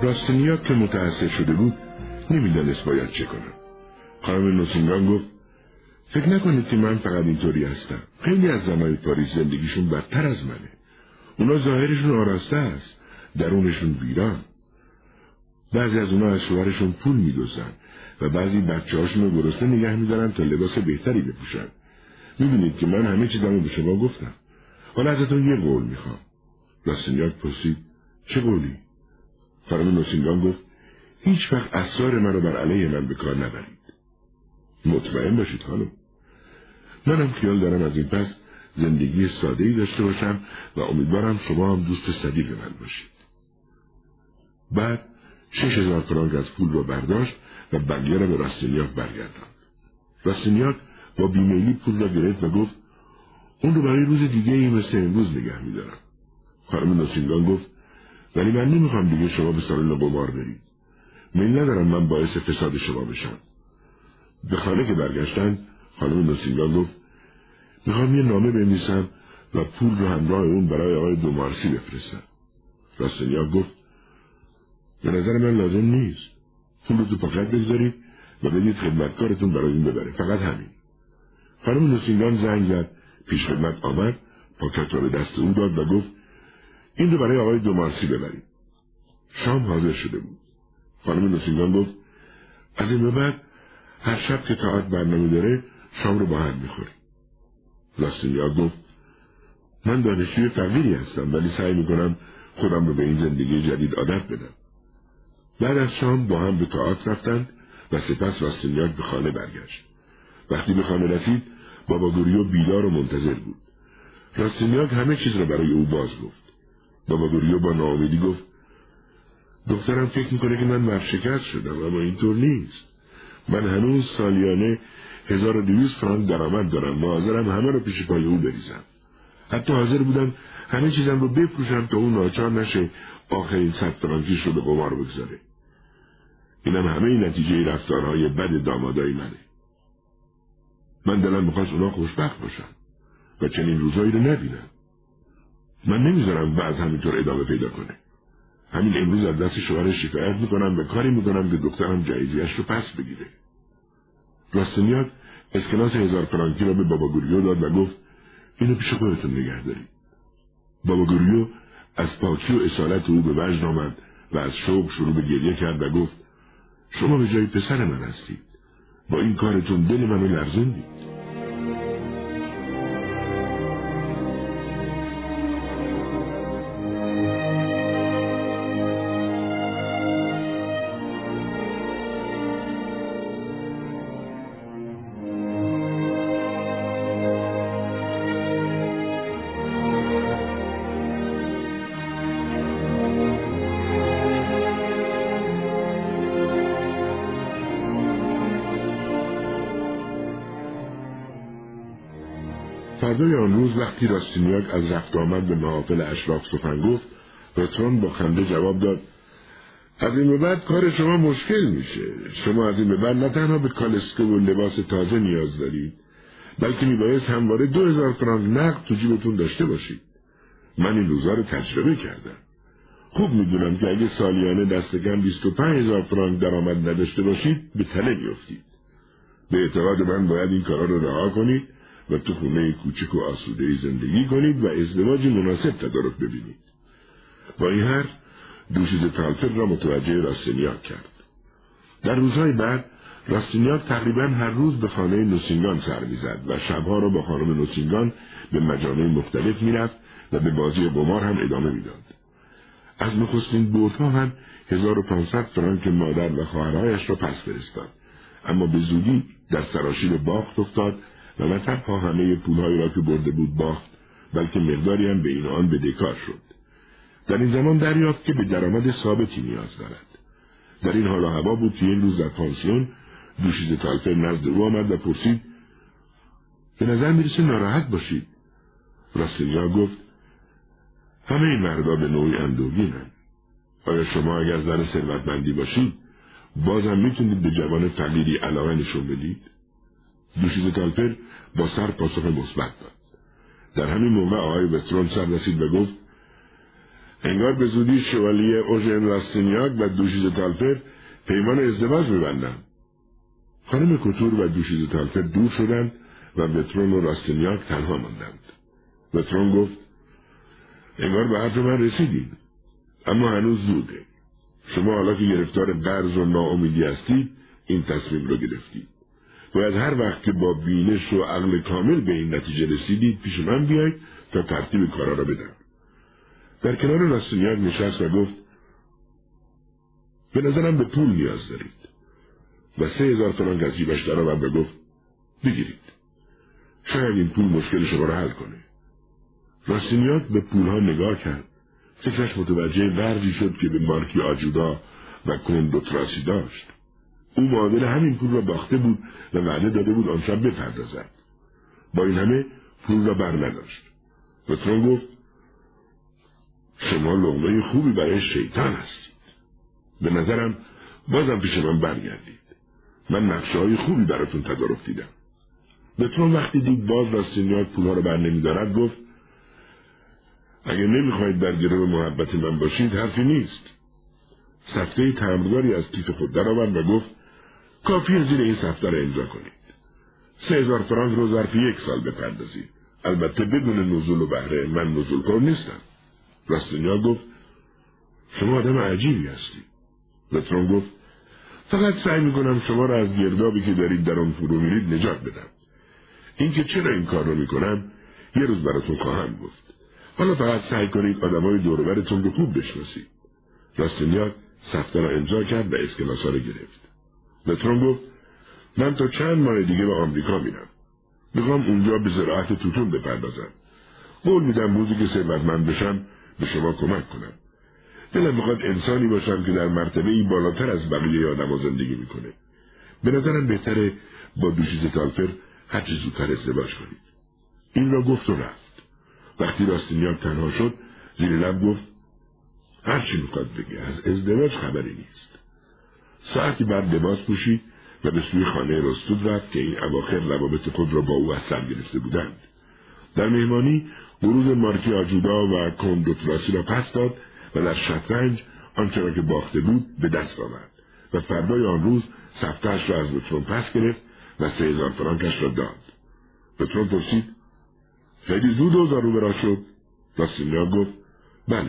راستینیاک که متأسف شده بود نمیدانست باید چه کنم. خانم نوسینگان گفت فکر نکنید که من فقط اینطوری هستم. خیلی از زنهای پاریس زندگیشون بدتر از منه. اونا ظاهرشون آراسته است، درونشون ویران. بعضی از اونا از شوهرشون پول میدوزن و بعضی بچه‌هاشون رو گرسنه نگه میدارن تا لباس بهتری بپوشن. میبینید که من همه چیزمو به شما گفتم. حالا ازتون یه قول میخوام. راستینیاک پرسید چه قولی؟ خانم نوسینگان گفت هیچ وقت اسرار من رو بر علیه من به کار نبرید. مطمئن باشید خانم. منم خیال دارم از این پس زندگی ساده‌ای داشته باشم و امیدوارم شما هم دوست صدیق من باشید. بعد 6000 فرانک از پول رو برداشت و بقیه را به راستینیاک برگرداند. راستینیاک با بیمیلی پول را گرفت و گفت اون رو برای روز دیگه ای مثل امروز نگه می‌دارم. خانم نوسینگان گفت ولی من نمیخوام دیگه شما به سالن قمار برید. میل ندارم من باعث فساد شما بشم. به خانه که برگشتن خانم نوسینگان گفت میخوام یه نامه بنویسم و پول رو همراه اون برای آقای دومارسی بفرستم. راستینیاک گفت به نظر من لازم نیست. پول رو تو پاکت بگذارید و بدید خدمتکارتون برای این ببره. فقط همین. خانم نوسینگان زنگ زد. پیش خدمت آمد، پاکت رو به دست او داد و گفت این رو برای آقای دومارسی ببرید. شام حاضر شده بود. خانم نوسینگان گفت از این به بعد هر شب که تئاتر برنامه داره شام رو با هم میخوریم. راستینیاک گفت من دانشجوی فقیری هستم ولی سعی میکنم خودم رو به این زندگی جدید عادت بدم. بعد از شام با هم به تئاتر رفتند و سپس راستینیاک به خانه برگشت. وقتی به خانه رسید بابا گوریو بیدار و منتظر بود. راستینیاک همه چیز را برای او باز گفت. بابا گوریو با ناامیدی گفت دخترم فکر میکنه که من ورشکست شدم اما اینطور نیست. من هنوز سالیانه 1200 فرانک درآمد دارم و حاضرم همه رو پیش پای او بریزم. حتی حاضر بودم همه چیزم رو بفروشم تا اون ناچار نشه آخرین 100 فرانکیش رو به قمار بگذاره. اینم همه این نتیجه رفتارهای بد دامادای منه. من دلم میخواست اونا خوشبخت باشن و چنین روزایی رو نبینم. من نمیذارم وضع همینطور ادامه پیدا کنه. همین امروز از دست شوهرش شکایت میکنم و کاری میکنم که دخترم جایزیش رو پس بگیره. راستینیاک اسکناس 1000 فرانکی را به بابا گوریو داد و گفت اینو پیش خودتون نگه دارید. بابا گوریو از پاکی و اصالت او به وجد آمد و از شوق شروع به گریه کرد و گفت شما به جای پسر من هستید. با این کارتون دل منو لرزوندید. فردای آن روز وقتی راستینیاک از رفت آمد به محافل اشراف سخن گفت، برتراند با خنده جواب داد از این به بعد کار شما مشکل میشه. شما از این به بعد نه تنها به کالسکه و لباس تازه نیاز دارید بلکه میبایست همواره 2000 فرانک نقد تو جیبتون داشته باشید. من این روزا رو تجربه کردم. خوب میدونم که اگه سالیانه دست کم 25000 فرانک درآمد نداشته باشید به تله میافتید. به اعتقاد من باید این کارا رو رها کنید و تو خونه کوچک و آسوده‌ای زندگی کنید و ازدواج مناسب تدارک ببینید. با این حرف دوشیزه تالفر را متوجه راستینیاک کرد. در روزهای بعد راستینیاک تقریبا هر روز به خانه نوسینگان سر می‌زد و شبها را با خانم نوسینگان به مجامع مختلف می‌رفت و به بازی قمار هم ادامه می‌داد. از نخستین بردها هم 1500 فرانک مادر و خواهرهایش را پس فرستاد، اما به زودی در سراشیب باخت افتاد و نه تنها همه پولهایی را که برده بود باخت بلکه مقداری هم به این آن بدهکار شد. در این زمان دریافت که به درآمد ثابتی نیاز دارد. در این حال و هوا بود که یک روز در پانسیون دوشیزه تالفر نزد او آمد و پرسید به نظر میرسه ناراحت باشید. راستینیاک گفت همه این مردا به نوعی اندوهگینند. آیا شما اگر زن ثروتمندی باشید بازم میتونید به جوان فقیری علاقه نشون بدید؟ دوشیزه تالفر با سر پاسخ مثبت داد. در همین موقع آقای برتراند سر رسید و گفت انگار به زودی شوالیه اوژن راستینیاک و دوشیزه تالفر پیمان ازدواج می‌بندند. خانم کوتور و دوشیزه تالفر دور شدند و وترون و راستینیاک تنها ماندند. وترون گفت: انگار به حرف من رسیدید، اما هنوز زوده. شما حالا که گرفتار قرض و ناامیدی هستید این تصمیم رو گرفتید. باید هر وقت که با بینش و عقل کامل به این نتیجه رسیدید پیش من بیایید تا ترتیب کارا را بدم. در کنار راستینیاک نشست و گفت: به نظرم به پول نیاز دارید. و 3000 فرانک از جیبش درآورد و گفت: بگیرید. شاید این پول مشکل شما را حل کنه. راستینیاک به پولها نگاه کرد. فکرش متوجه ورزی شد که به مارکی آجودا و کندوتراسی داشت. او معادل همین پول را باخته بود و وعده داده بود آن شب بپردازد. با این همه پول را بر نداشت. وترون گفت: شما لقمه خوبی برای شیطان هستید. به نظرم بازم پیش من برگردید. من نقشه‌های خوبی براتون تدارک دیدم. وترون وقتی دید باز راستینیاک پولها را بر نمی‌دارد گفت: اگه نمیخواید در گرو محبت من باشید حرفی نیست. سفته تمبرداری از کیف خود درآورد و گفت: کافیه زیر این سفته را امضا کنید. 3000 فرانک رو ظرف 1 سال بپردازید. البته بدون نزول و بهره، من نزولخوار نیستم. راستینیاک گفت: شما آدم عجیبی هستید. وترون گفت: فقط سعی میکنم شما را از گردابی که دارید در آن فرو میرید نجات بدم. اینکه چرا این کار رو میکنم یه روز براتون خواهم گفت. حالا فقط سعی کنید آدمای دور و برتون رو خوب بشناسید. راستینیاک سفته را امضا کرد و اسکناسا را گرفت. وترون گفت: من تا چند ماه دیگه به آمریکا میرم. میخوام اونجا به زراعت توتون بپردازم. قول میدم روزی که ثروتمند بشم به شما کمک کنم. دلم میخواد انسانی باشم که در مرتبه‌ای بالاتر از بقیه آدم‌ها زندگی میکنه. به نظرم بهتره با دوشیزه تالفر هرچی زودتر ازدواج کنید. این را گفت و رفت. وقتی راستینیاک تنها شد زیر لب گفت: هرچی میخواد بگه، از ازدواج خبری نیست. ساعتی بعد لباس پوشید و به سوی خانه رستود رفت که این اواخر روابط خود را با او از سر گرفته بودند. در مهمانی بروز مارکی آجودا و کندوتراسی را پس داد و در شطرنج آنچه را که باخته بود به دست آورد و فردای آن روز سفته‌اش را از وترون پس گرفت و 3000 فرانکش را داد. وترون پرسید: خیلی زود اوضاع رو برا شد؟ راستینیاک گفت: بله،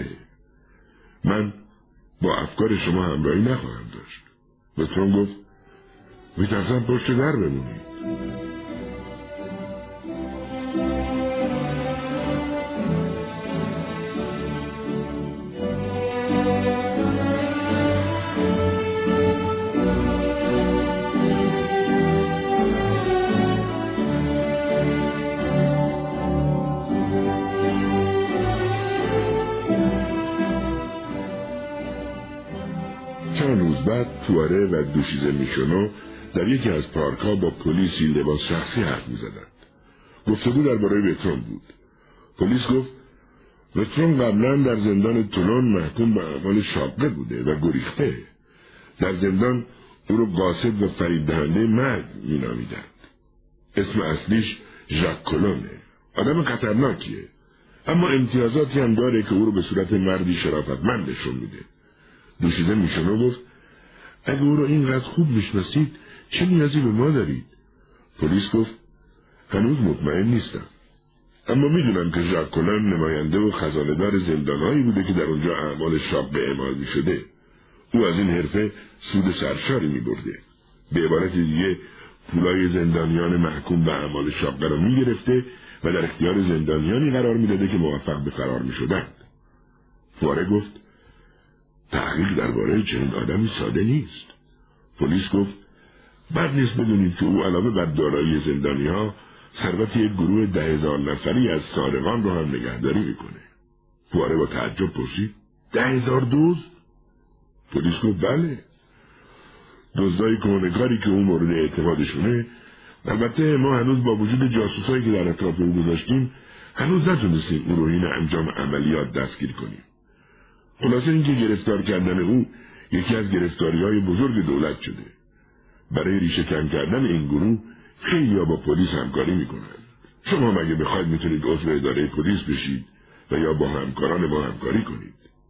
من با افکار شما همراهی نخواهم داشت. وترون گفت: میترسم پشت در بمونید. بعد پواره و دوشیزه میشونو در یکی از پارک‌ها با پلیسی لباس شخصی حرف می‌زدند. گفتگو درباره وترون بود. پلیس گفت: وترون قبلا در زندان تولون محکوم به اعمال شاقه بوده و گریخته. در زندان او را قاصد و فریب دهنده مرگ می‌نامیدند. اسم اصلیش ژاک کلونه. آدم خطرناکیه. اما امتیازاتی هم داره که او رو به صورت مردی شرافتمند نشون میده. دوشیزه میشونو گفت: اگه او رو اینقدر خوب میشناسید چه نیازی به ما دارید؟ پلیس گفت: هنوز مطمئن نیستم، اما میدونم که ژاک کلون نماینده و خزانه‌دار زندانهایی بوده که در اونجا اعمال شاقه اعمال میشده. او از این حرفه سود سرشاری میبرده. به عبارت دیگه پولای زندانیان محکوم به اعمال شاقه رو میگرفته و در اختیار زندانیانی قرار میداده که موفق به فرار میشدند. پواره گفت: تحقیق درباره چنین آدمی ساده نیست. پلیس گفت: بد نیست بدونید که او علاوه بر دارایی زندانی‌ها ثروت یک گروه 10,000 نفری از سارقان رو هم نگهداری میکنه. پواره با تعجب پرسید: 10,000 دوز؟ پلیس گفت: بله. دزدای کهنه‌کاری که اون مورد اعتمادشونه. البته ما هنوز با وجود جاسوسایی که در اطراف او گذاشتیم هنوز نتونستیم او رو این انجام عملیات دستگیر کنیم. خلاصه اینکه گرفتار کردن او یکی از گرفتاری‌های بزرگ دولت شده. برای ریشه کن کردن این گروه خیلی‌ها با پلیس همکاری میکنند. شما مگه بخواید میتونید عضو اداره پلیس بشید و یا با همکاران ما همکاری کنید.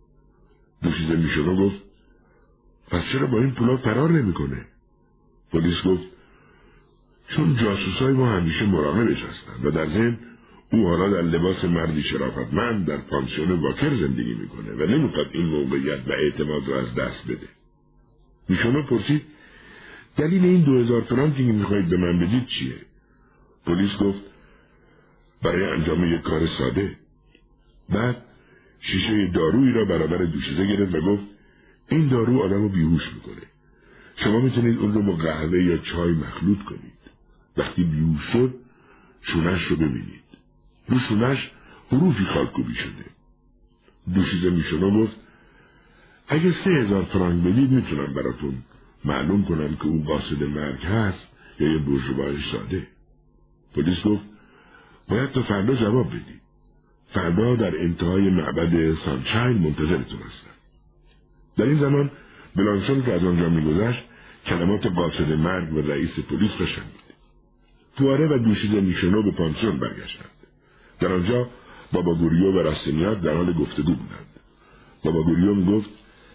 دوشیزه میشونو گفت پس چرا با این پولا فرار نمیکنه؟ پلیس گفت چون جاسوسای ما همیشه مراقبش هستن و در ضمن او حالا در لباس مردی شرافتمند در پانسیون واکر زندگی میکنه و نمیخواد این موقعیت و اعتماد رو از دست بده. میشونو پرسید دلیل این 2000 فرانکی که میخواهید به من بدید چیه؟ پلیس گفت برای انجام یک کار ساده. بعد شیشه دارویی را برابر دوشیزه گرفت و گفت این دارو آدم رو بیهوش میکنه. شما میتونید اون رو با قهوه یا چای مخلوط کنید. وقتی بیهوش شد شونش رو ببینید. رو شونش حروفی خالکوبی شده. دوشیزه میشونو گفت اگه 3000 فرانک بدید میتونم براتون معلوم کنم که اون قاصد مرگ هست یا یه بورژوای ساده. پلیس گفت باید تا فردا جواب بدید. فردا در انتهای معبد سانشاین منتظرتون هستم. در این زمان بلانسون که از آنجا میگذشت کلمات قاصد مرگ و رئیس پلیس را شنید. پواره و دوشیزه میشونو به پانسیون برگشتند. در آنجا بابا گوریو و راستینیاک در حال گفتگو بودند. بابا گوریو میگفت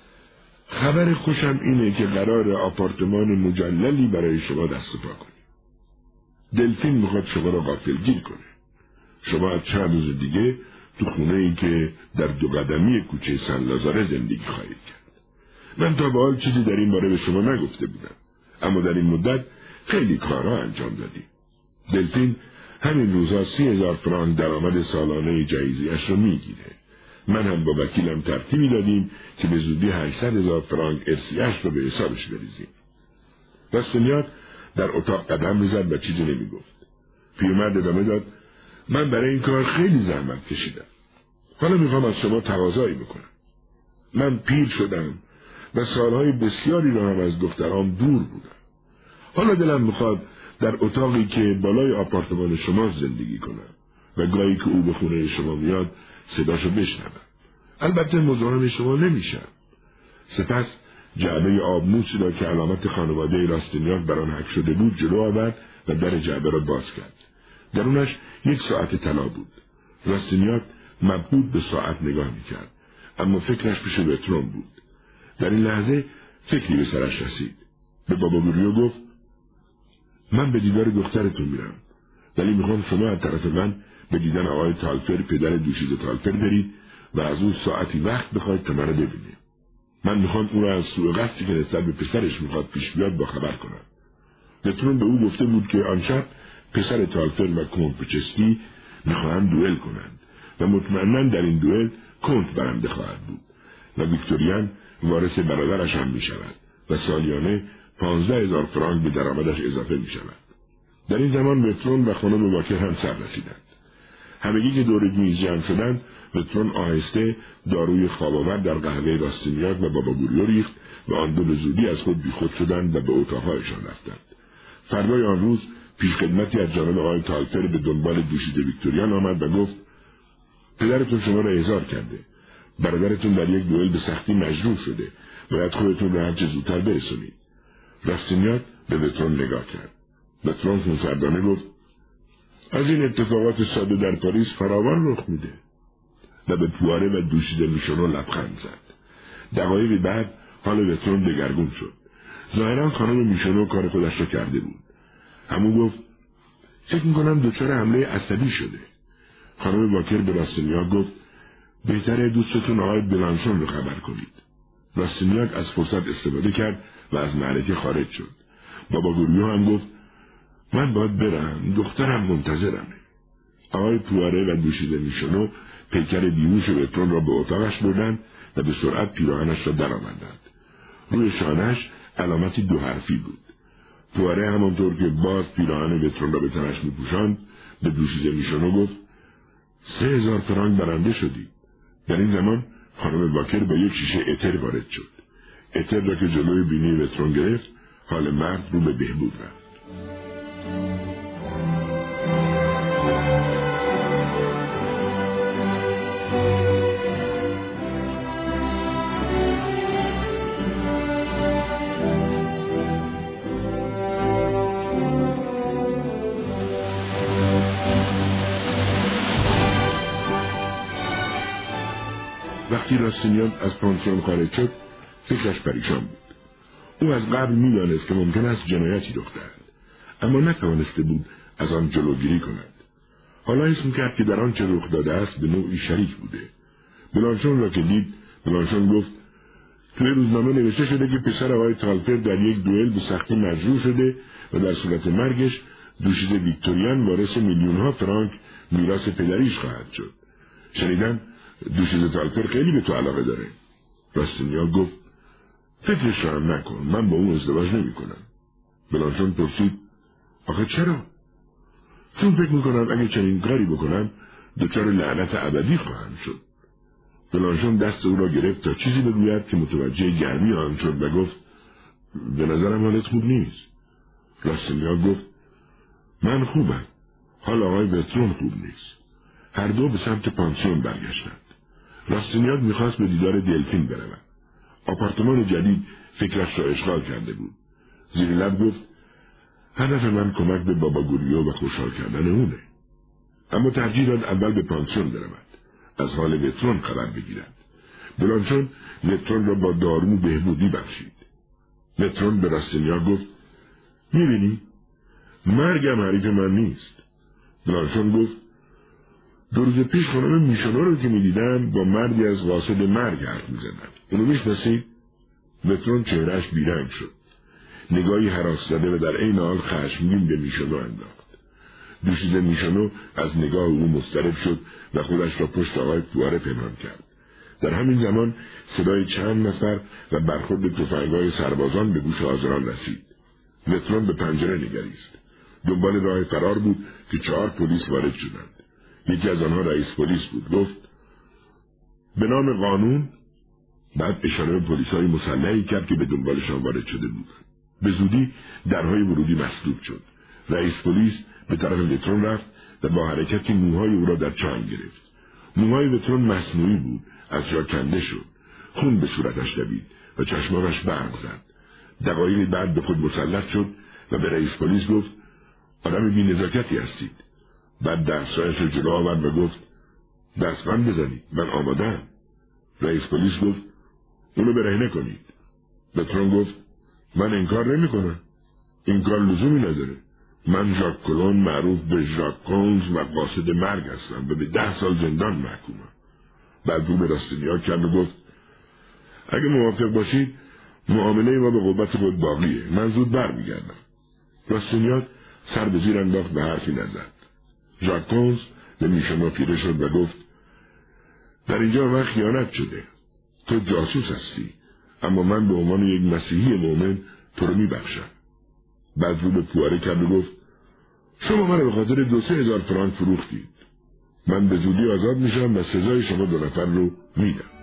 خبر خوشم اینه که قرار آپارتمان مجللی برای شما دست و پا کنیم. دلفین میخواد شما را غافلگیر کنه. شما از چند روز دیگه تو خونه ای که در 2 قدمی کوچه سن لازاره زندگی خواهید کرد. من تا به حال چیزی در این باره به شما نگفته بودم، اما در این مدت خیلی کارها انجام دادیم. دلفین همین روزها 30,000 فرانک درآمد سالانه جهیزیه‌اش رو میگیره. من هم با وکیلم ترتیبی دادیم که به زودی 800,000 فرانک ارثیه‌اش رو به حسابش بریزیم. راستینیاک در اتاق قدم میزد و چیزی نمیگفت. پیرمرد ادامه داد من برای این کار خیلی زحمت کشیدم. حالا میخوام از شما تقاضایی بکنم. من پیر شدم و سالهای بسیاری را هم از دخترام دور بودم. حالا دلم میخواد در اتاقی که بالای آپارتمان شما زندگی کنم و گاهی که او به خونه شما میاد صداشو بشنوم. البته مزاحم شما نمیشم. سپس جعبه آبنوسی را که علامت خانواده راستینیاک بر آن حک شده بود جلو آورد و در جعبه را باز کرد. درونش 1 ساعت طلا بود. راستینیاک مبهوت به ساعت نگاه میکرد، اما فکرش پیش وترون بود. در این لحظه فکری به سرش رسید. به بابا گوریو گفت من به دیدار دخترتون میرم، ولی میخوام شما از طرف من به دیدن آقای تالفر پدر دوشیزه تالفر برید و از اون ساعتی وقت بخواید تا منو ببینید. من میخوام اون را از سوء قصدی که نسبت به پسرش میخواد پیش بیاد با خبر کنم. وترون به او گفته بود که آن شب پسر تالفر و کنت پچسکی میخواهند دوئل کنند و مطمئناً در این دوئل کنت برنده خواهد بود و ویکتوریان وارث برادرش هم میشود و سالیانه 15,000 فرانک به درآمدش اضافه میشود. در این زمان وترون و خانم واکر هم سر رسیدند. همگی که دور میز جمع شدند، وترون آهسته داروی خواب‌آور در قهوه راستینیاک و بابا گوریو ریخت و آن دو به زودی از خود بیخود شدند و به اتاقهایشان رفتند. فردای آن روز پیشخدمتی از جانب آقای تالفر به دنبال دوشیزه ویکتوریان آمد و گفت پدرتون شما را احضار کرده. برادرتون در یک دوئل به سختی مجروح شده. باید خودتون را هرچه زودتر برسونید. راستینیاک به وترون نگاه کرد. وترون خونسردانه گفت از این اتفاقات ساده در پاریس فراوان رخ میده و به پواره و دوشیزه میشونو لبخند زد. دقایقی بعد حال وترون دگرگون شد. ظاهرا خانم میشونو کار خودش را کرده بود. همون گفت فکر میکنم دچار حمله عصبی شده. خانم واکر به راستینیاک گفت بهتره دوستتون آقای بلانسون رو خبر کنید. راستینیاک از فرصت استفاده کرد و از معرکه خارج شد. بابا گوریو هم گفت من باید برم، دخترم منتظرمه. آقای پواره و دوشیزه میشونو پیکر بیهوش وترون را به اتاقش بردند و به سرعت پیراهنش را درآوردند. روی شانه‌اش علامتی 2 حرفی بود. پواره همانطور که باز پیراهن وترون را به تنش میپوشاند به دوشیزه میشونو گفت 3,000 فرانک برنده شدی. در این زمان خانم واکر با یک شیشه اتر وارد شد. اتر را که جلوی بینی وترون گرفت حال مرد رو به بهبود رفت. وقتی راستینیان از پانسیون خارج شد فکرش پریشان بود. او از قبل می‌دانست که ممکن است جنایتی رخ دهد، اما نتوانسته بود از آن جلوگیری کند. حالا حس می‌کرد که در آنچه رخ داده است به نوعی شریک بوده. بلانشون را که دید، بلانشون گفت توی روزنامه نوشته شده که پسر آقای تالفر در یک دوئل به سختی مجروح شده و در صورت مرگش دوشیزه ویکتوریان وارث میلیون‌ها فرانک میراث پدریش خواهد شد. شنیدم دوشیزه تالفر خیلی به تو علاقه داره. راستینیا گفت فکرش را نکن، من با اون ازدواج نمی‌کنم. بلانشون پرسید آخه چرا؟ چون فکر می‌کنم اگه چنین کاری بکنم دچار لعنت ابدی خواهم شد. بلانشون دست او را گرفت تا چیزی بگوید که متوجه گرمی آن شد و گفت به نظرم حالت خوب نیست. راستینیا گفت من خوبم، حال آقای وترون خوب نیست. هر دو به سمت پانسیون برگشتند. راستینیا میخواست به دیدار دلفین برود. آپارتمان جدید فکرش را اشغال کرده بود. زیر لب گفت هدف من کمک به بابا گوریو و خوشحال کردن اونه. اما ترجیح داد اول به پانسیون برود، از حال وترون خبر بگیرد. بلانشون وترون را با دارو بهبودی بخشید. وترون به راستینیا گفت میبینی؟ مرگم حریف من نیست. بلانشون گفت 2 روز پیش خانم میشونو رو که میدیدم با مردی از قاصد مرگ حرف میزدم. اونو میشناسی؟ وترون چهرهش بیرنگ شد. نگاهی هراس زده و در عین حال خشمگین به میشونو انداخت. دوشیزه میشونو از نگاه او مضطرب شد و خودش را پشت آقای پواره پنهان کرد. در همین زمان صدای چند نفر و برخورد تفنگ‌های سربازان به گوش حاضران رسید. وترون به پنجره نگریست. دنبال راه فرار بود که 4 پلیس وارد شدند. یکی از آنها رئیس پلیس بود. گفت به نام قانون. بعد اشاره به پلیس‌های مسلحی کرد که به دنبالشان وارد شده بودند. به زودی درهای ورودی مسدود شد. رئیس پلیس به طرف وترون رفت و با حرکتی موهای او را در چنگ گرفت. موهای وترون مصنوعی بود، از جا کنده شد. خون به صورتش دوید و چشمانش برق زد. دقایقی بعد به خود مسلط شد و به رئیس پلیس گفت آدم بی‌نزاکتی هستید. بعد دستایش را جلو آورد و گفت دستبند بزنید، من آماده‌ام. رئیس پلیس گفت اونو برهنه کنید. وترون گفت من انکار نمی‌کنم. این کار لزومی نداره. من ژاک کلون معروف به ژاک کونز و قاصد مرگ هستم و به 10 سال زندان محکومم. بعد رو به راستینیا کرد و گفت اگه موافق باشید معامله ما به قوت خود باقیه. من زود برمیگردم. راستینیا سر به زیر انداخت و حرفی نزد. ژاک کونز به میشونو خیره شد و گفت در اینجا من خیانت شده. تو جاسوس هستی، اما من به عنوان یک مسیحی مومن تو رو میبخشم. بعد رو به پواره کرد و گفت شما من رو به خاطر 2-3 هزار فرانک فروختید. من به زودی آزاد میشم و سزای شما 2 نفر رو میدم.